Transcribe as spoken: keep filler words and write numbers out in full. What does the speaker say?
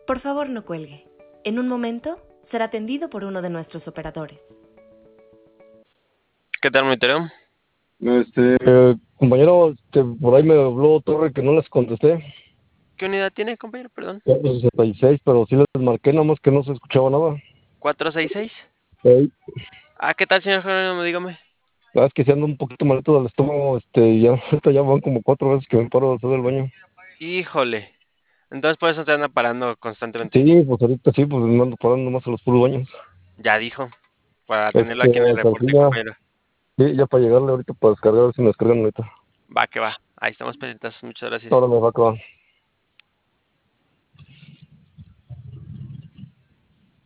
Por favor, no cuelgue. En un momento será atendido por uno de nuestros operadores. ¿Qué tal, monitoreo? Este, eh, compañero, este, por ahí me habló Torre que no les contesté. ¿Qué unidad tiene, compañero? Perdón. cuatro sesenta y seis, pero sí les marqué, nada más que no se escuchaba nada. ¿cuatro seis seis? Ey, Ah, ¿qué tal, señor Jerónimo? Dígame. la verdad es que si ando un poquito malito del estómago, este, ya, ahorita ya van como cuatro veces que me paro a hacer el baño. Híjole. Entonces por eso te anda parando constantemente. Sí, pues ahorita sí, pues me ando parando más a los puros baños. Ya dijo. Para tenerlo Este, aquí en el pues sí, reporte, ya, compañero. sí, ya para llegarle ahorita para descargar, a ver si me descargan ahorita. Va que va. Ahí estamos pendientes. Muchas gracias. Ahora me va a acabar.